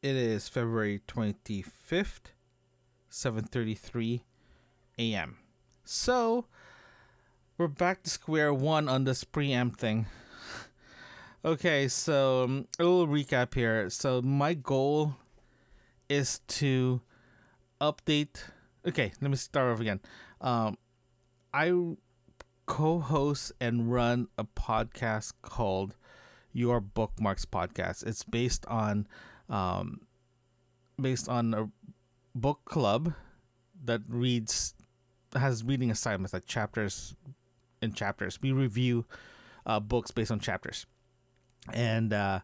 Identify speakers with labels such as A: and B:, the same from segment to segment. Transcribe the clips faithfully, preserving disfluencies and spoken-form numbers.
A: It is February twenty-fifth, seven thirty-three a.m. So, we're back to square one on this preamp thing. Okay, so um, a little recap here. So, my goal is to update. Okay, let me start off again. Um, I co-host and run a podcast called Your Bookmarks Podcast. It's based on um, based on a book club that reads has reading assignments like chapters and chapters. We review uh, books based on chapters, and uh,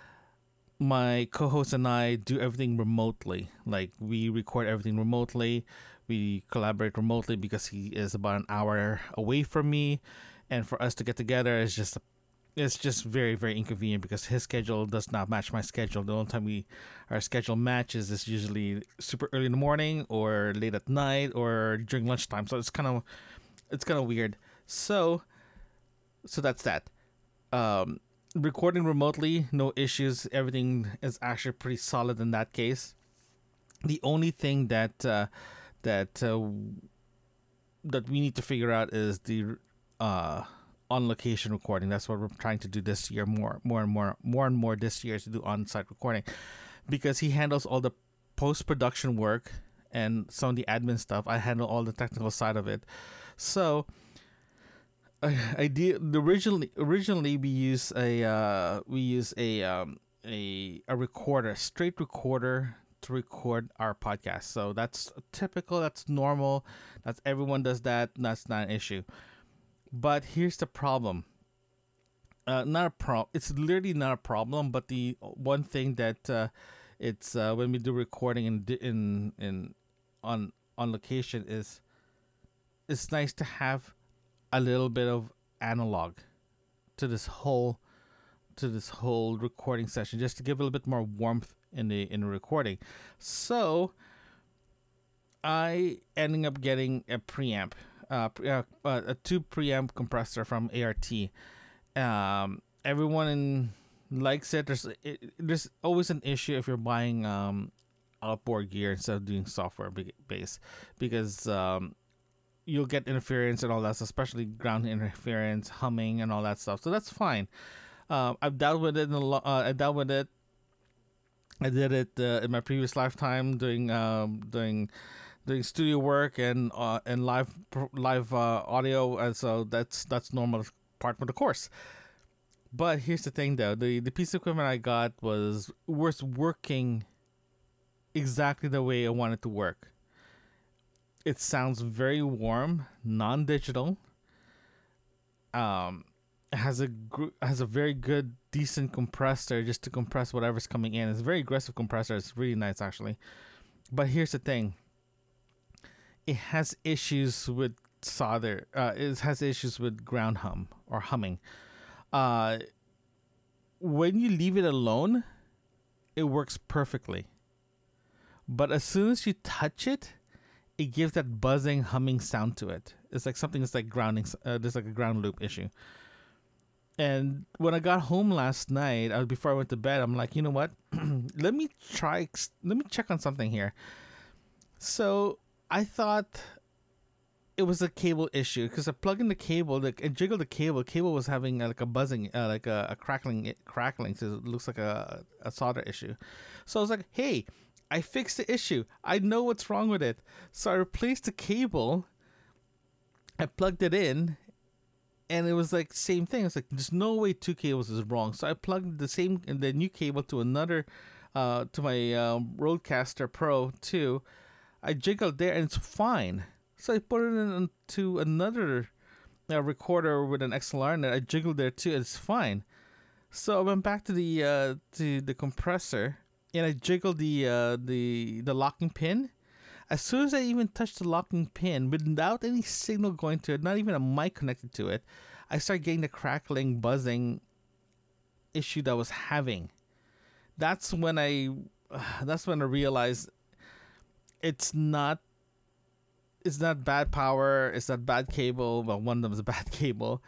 A: my co-host and I do everything remotely. Like we record everything remotely. We collaborate remotely because he is about an hour away from me, and for us to get together is just it's just very very inconvenient because his schedule does not match my schedule. The only time we our schedule matches is usually super early in the morning or late at night or during lunchtime. So it's kind of it's kind of weird. So so that's that. Um, recording remotely, no issues. Everything is actually pretty solid in that case. The only thing that uh, that uh, that we need to figure out is the uh, on location recording. That's what we're trying to do this year more, more and more, more and more this year to do on site recording, because he handles all the post production work and some of the admin stuff. I handle all the technical side of it. So, I, I did originally originally we use a uh, we use a um, a a recorder, a straight recorder to record our podcast. So that's typical. That's normal. That's everyone does that. That's not an issue. But here's the problem. Uh, not a pro. It's literally not a problem. But the one thing that uh, it's uh, when we do recording in in in on on location is it's nice to have a little bit of analog to this whole to this whole recording session, just to give a little bit more warmth in the in the recording. So I ending up getting a preamp. Uh, uh, a two preamp compressor from A R T. Um, everyone in, likes it. There's it, there's always an issue if you're buying um, outboard gear instead of doing software based, because um, you'll get interference and all that, especially ground interference, humming, and all that stuff. So that's fine. Um, I've dealt with it. In a lo- uh, I dealt with it. I did it uh, in my previous lifetime doing um, doing. doing studio work and uh, and live live uh, audio, and so that's that's normal part of the course. But here's the thing, though: the the piece of equipment I got was was working exactly the way I wanted to work. It sounds very warm, non-digital. Um, it has a gr- has a very good, decent compressor just to compress whatever's coming in. It's a very aggressive compressor. It's really nice, actually. But here's the thing. It has issues with solder. Uh, it has issues with ground hum or humming. Uh, when you leave it alone, it works perfectly. But as soon as you touch it, it gives that buzzing, humming sound to it. It's like something that's like grounding. Uh, there's like a ground loop issue. And when I got home last night, uh, before I went to bed, I'm like, you know what? let me try. Let me check on something here. So I thought it was a cable issue because I plugged in the cable, like I jiggled the cable. The cable was having uh, like a buzzing, uh, like a, a crackling, crackling. So it looks like a, a solder issue. So I was like, "Hey, I fixed the issue. I know what's wrong with it." So I replaced the cable. I plugged it in, and it was like same thing. It's like there's no way two cables is wrong. So I plugged the same the new cable to another, uh, to my um, Rodecaster Pro two. I jiggled there and it's fine. So I put it into another uh, recorder with an X L R and I jiggled there too. And it's fine. So I went back to the uh, to the compressor and I jiggled the uh, the the locking pin. As soon as I even touched the locking pin, without any signal going to it, not even a mic connected to it, I started getting the crackling, buzzing issue that I was having. That's when I uh, that's when I realized. It's not it's not bad power, it's not bad cable. Well, one of them is a bad cable,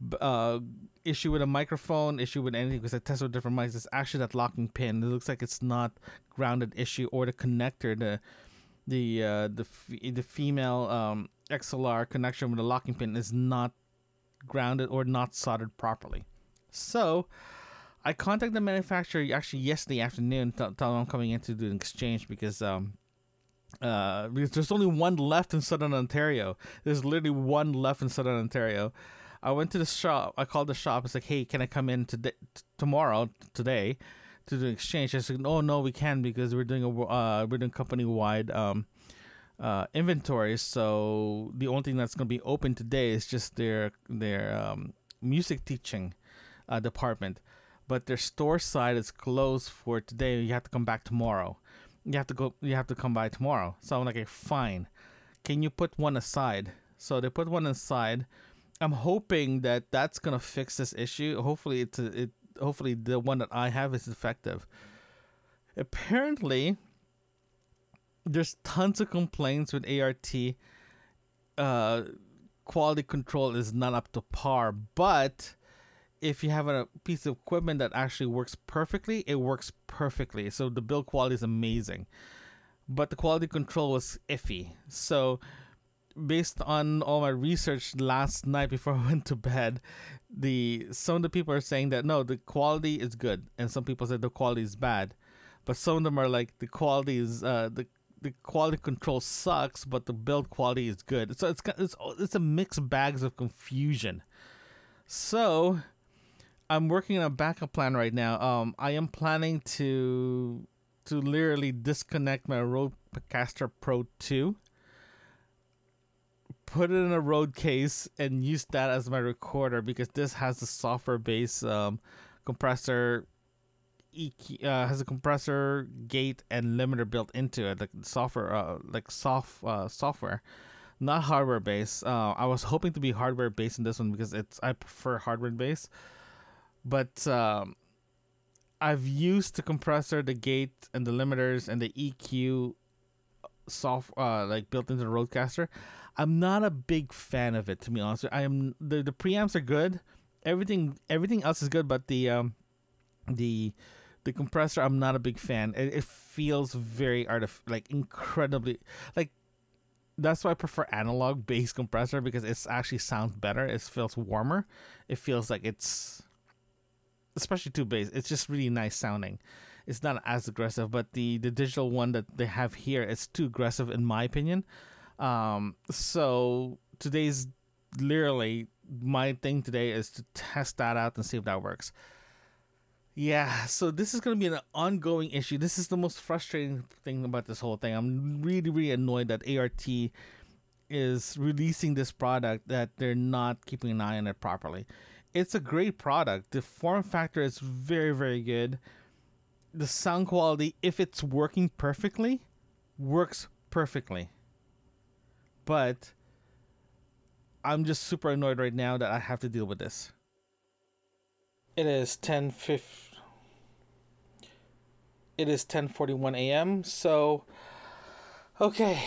A: b- uh, issue with a microphone, issue with anything, because I tested with different mics. It's actually that locking pin. It looks like it's not grounded issue, or the connector, the the uh, the f- the female um, X L R connection with the locking pin is not grounded or not soldered properly. So I contacted the manufacturer actually yesterday afternoon, t- tell them I'm coming in to do an exchange because um uh because there's only one left in Southern Ontario. There's literally one left in Southern Ontario. I went to the shop. I called the shop. It's like, hey, can I come in today, t- tomorrow, t- today, to do an exchange? I said, oh no, we can't because we're doing a uh we're doing company wide um uh inventory. So the only thing that's gonna be open today is just their their um music teaching uh, department, but their store side is closed for today. You have to come back tomorrow. You have to go. You have to come by tomorrow. So I'm like, okay, fine. Can you put one aside? So they put one aside. I'm hoping that that's gonna fix this issue. Hopefully, it's a, it. Hopefully, the one that I have is effective. Apparently, there's tons of complaints with A R T. Uh, quality control is not up to par, but if you have a piece of equipment that actually works perfectly, it works perfectly. So the build quality is amazing. But the quality control was iffy. So based on all my research last night before I went to bed, the some of the people are saying that no, the quality is good, and some people said the quality is bad. But some of them are like the quality is uh the the quality control sucks, but the build quality is good. So it's it's it's a mixed bags of confusion. So I'm working on a backup plan right now. Um, I am planning to to literally disconnect my Rodecaster Pro two, put it in a Rode case, and use that as my recorder because this has a software-based um, compressor, E Q, uh, has a compressor gate and limiter built into it, like software, uh, like soft uh, software, not hardware-based. Uh, I was hoping to be hardware-based in this one because it's I prefer hardware-based. But um, I've used the compressor, the gate, and the limiters, and the E Q soft, uh, like built into the Rodecaster. I'm not a big fan of it, to be honest. I am the the preamps are good, everything everything else is good, but the um the the compressor I'm not a big fan. It, it feels very artif- like incredibly like. That's why I prefer analog based compressor because it actually sounds better. It feels warmer. It feels like it's especially two bass. It's just really nice sounding. It's not as aggressive, but the the digital one that they have here is too aggressive in my opinion. Um, so today's literally my thing today is to test that out and see if that works. Yeah, so this is going to be an ongoing issue. This is the most frustrating thing about this whole thing. I'm really, really annoyed that A R T is releasing this product that they're not keeping an eye on it properly. It's a great product. The form factor is very, very good. The sound quality, if it's working perfectly, works perfectly. But I'm just super annoyed right now that I have to deal with this. It is ten fifty. It is ten forty-one a.m. So, okay.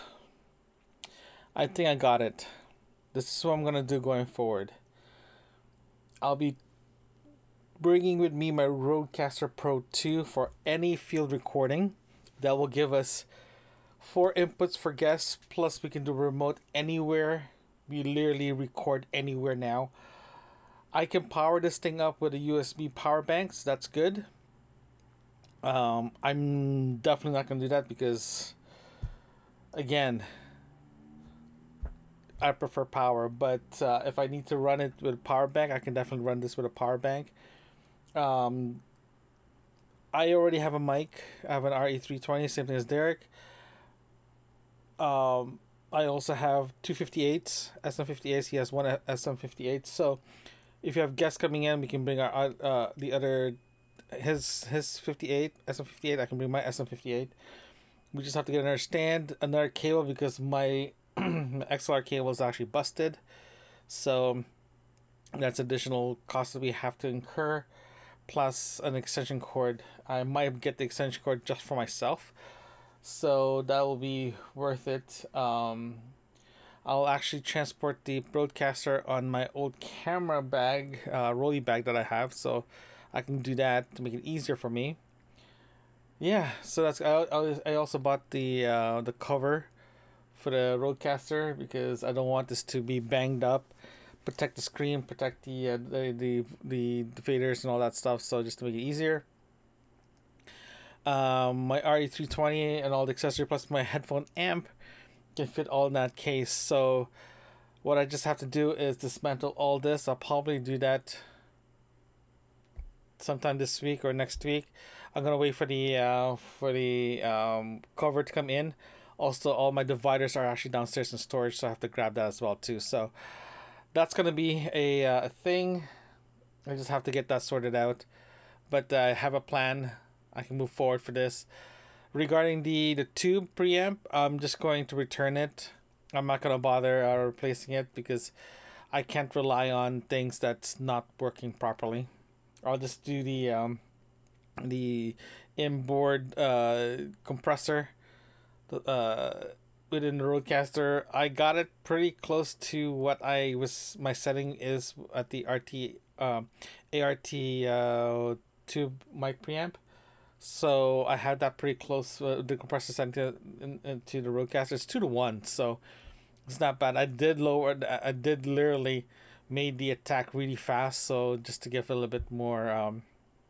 A: I think I got it. This is what I'm going to do going forward. I'll be bringing with me my Rodecaster Pro two for any field recording. That will give us four inputs for guests, plus we can do remote anywhere. We literally record anywhere now. I can power this thing up with a U S B power bank, so that's good. Um, I'm definitely not going to do that because, again, I prefer power. But uh, if I need to run it with a power bank, I can definitely run this with a power bank. Um, I already have a mic. I have an R E three twenty, same thing as Derek. Um, I also have two fifty-eights, S M fifty-eights. He has one S M fifty-eight. So if you have guests coming in, we can bring our uh the other his his fifty-eight S M fifty-eight. I can bring my S M fifty-eight. We just have to get another stand, another cable because my X L R cable is actually busted. So that's additional cost that we have to incur, plus an extension cord. I might get the extension cord just for myself, so that will be worth it. Um, I'll actually transport the broadcaster on my old camera bag, uh, rolly bag that I have, so I can do that to make it easier for me. Yeah, so that's I, I, I also bought the uh, the cover for the Rodecaster because I don't want this to be banged up. Protect the screen, protect the uh, the, the the the faders and all that stuff. So just to make it easier, um, my R E three twenty and all the accessory plus my headphone amp can fit all in that case. So what I just have to do is dismantle all this. I'll probably do that sometime this week or next week. I'm gonna wait for the uh, for the um, cover to come in. Also, all my dividers are actually downstairs in storage, so I have to grab that as well too. So that's gonna be a uh, a thing. I just have to get that sorted out. But uh, I have a plan. I can move forward for this. Regarding the the tube preamp, I'm just going to return it. I'm not gonna bother uh, replacing it because I can't rely on things that's not working properly. I'll just do the um, the inboard uh, compressor uh, within the Rodecaster. I got it pretty close to what I was my setting is at the R T um, A R T uh, tube mic preamp. So I had that pretty close. Uh, the compressor set to, in, into the Rodecaster. It's two to one, so it's not bad. I did lower. I did literally made the attack really fast, so just to give a little bit more um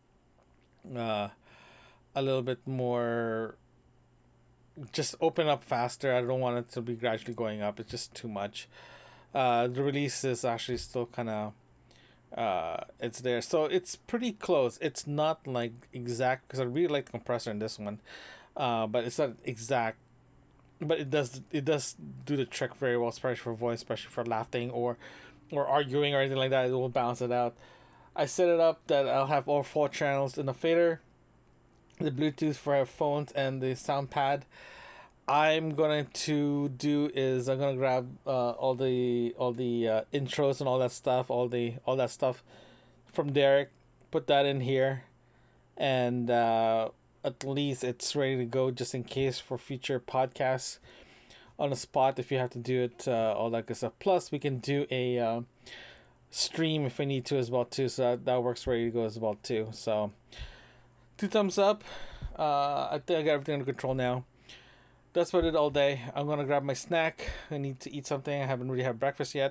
A: uh a little bit more just open up faster. I don't want it to be gradually going up. It's just too much. Uh the release is actually still kind of uh it's there, so it's pretty close. It's not like exact because I really like the compressor in this one, uh but it's not exact, but it does it does do the trick very well, especially for voice, especially for laughing or or arguing or anything like that. It will balance it out. I set it up that I'll have all four channels in the fader, the Bluetooth for our phones, and the sound pad. I'm going to do is I'm gonna grab uh, all the all the uh, intros and all that stuff, all the all that stuff from Derek, put that in here, and uh, at least it's ready to go just in case for future podcasts on the spot if you have to do it, uh, all that good stuff. Plus, we can do a uh, stream if we need to as well too. So that, that works ready to go as well too. So two thumbs up. Uh, I think I got everything under control now. That's what I did all day. I'm gonna grab my snack. I need to eat something. I haven't really had breakfast yet.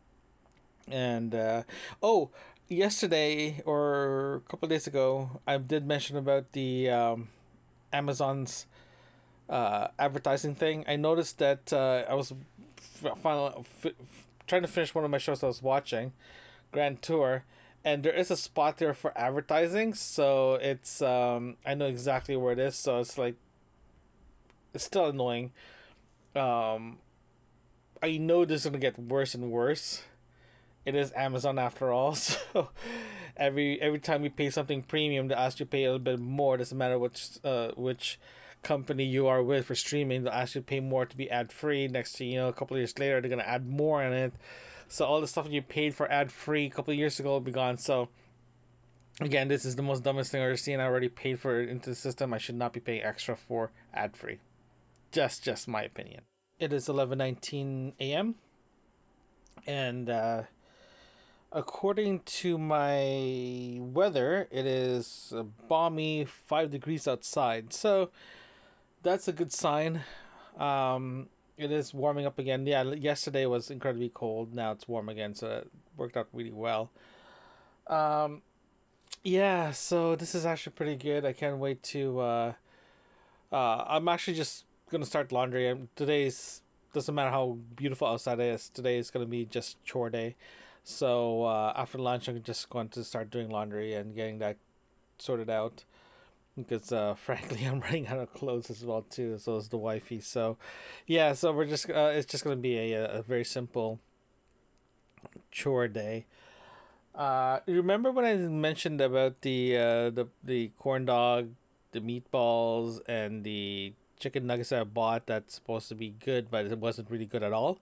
A: And uh, oh, yesterday or a couple of days ago, I did mention about the um, Amazon's uh, advertising thing. I noticed that uh, I was f- finally f- f- trying to finish one of my shows I was watching, Grand Tour, and there is a spot there for advertising. So it's um, I know exactly where it is. So it's like it's still annoying. Um, I know this is gonna get worse and worse. It is Amazon after all, so every every time you pay something premium, they ask you to pay a little bit more. Doesn't matter which uh which company you are with for streaming, they'll actually pay more to be ad free. Next to you know, a couple of years later, they're gonna add more in it. So all the stuff you paid for ad free a couple of years ago will be gone. So again, this is the most dumbest thing I've ever seen. I already paid for it into the system. I should not be paying extra for ad free. Just just my opinion. It is eleven nineteen a m and uh, according to my weather, it is a balmy five degrees outside. So that's a good sign. Um, it is warming up again. Yeah, yesterday was incredibly cold. Now it's warm again, so it worked out really well. Um, yeah, so this is actually pretty good. I can't wait to. Uh, uh, I'm actually just gonna start laundry. Um, Today's doesn't matter how beautiful outside is. Today is gonna be just chore day. So uh, after lunch, I'm just going to start doing laundry and getting that sorted out because uh, frankly, I'm running out of clothes as well too. So is the wifey. So yeah, so we're just uh, it's just gonna be a a very simple chore day. Uh, remember when I mentioned about the uh, the the corn dog, the meatballs, and the chicken nuggets that I bought that's supposed to be good, but it wasn't really good at all?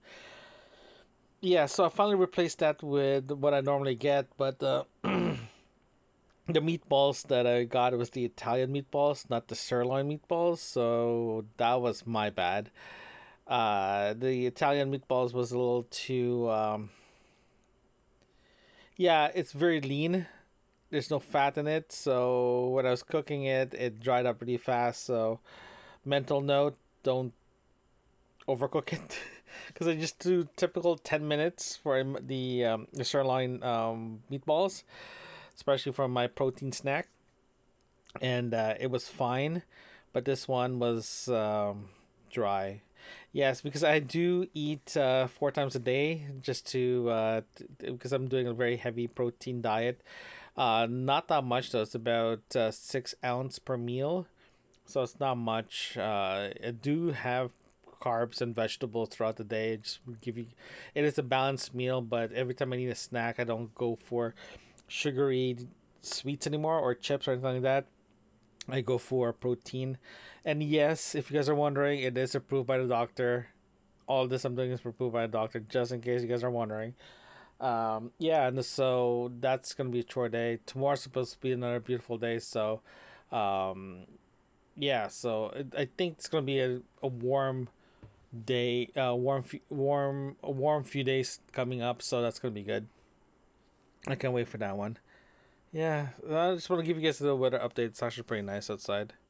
A: Yeah, so I finally replaced that with what I normally get, but uh, the meatballs that I got was the Italian meatballs, not the sirloin meatballs. So that was my bad. Uh, the Italian meatballs was a little too. Um, yeah, it's very lean. There's no fat in it, so when I was cooking it, it dried up really fast. So mental note: don't overcook it, because I just do typical ten minutes for the um, the sirloin um, meatballs, especially for my protein snack, and uh, it was fine. But this one was um, dry. Yes, because I do eat uh, four times a day just to uh, t- t- because I'm doing a very heavy protein diet. Uh, not that much though. It's about uh, six ounce per meal, so it's not much. Uh, I do have carbs and vegetables throughout the day. Just give you, it is a balanced meal. But every time I need a snack, I don't go for sugary sweets anymore or chips or anything like that. I go for protein. And yes, if you guys are wondering, it is approved by the doctor. All this I'm doing is approved by the doctor, just in case you guys are wondering. Um, yeah, and so that's gonna be a chore day. Tomorrow's supposed to be another beautiful day, so um, yeah, so it, I think it's gonna be a, a warm day, uh, warm, warm, a warm few days coming up, so that's gonna be good. I can't wait for that one. Yeah, I just want to give you guys a little weather update. It's actually pretty nice outside.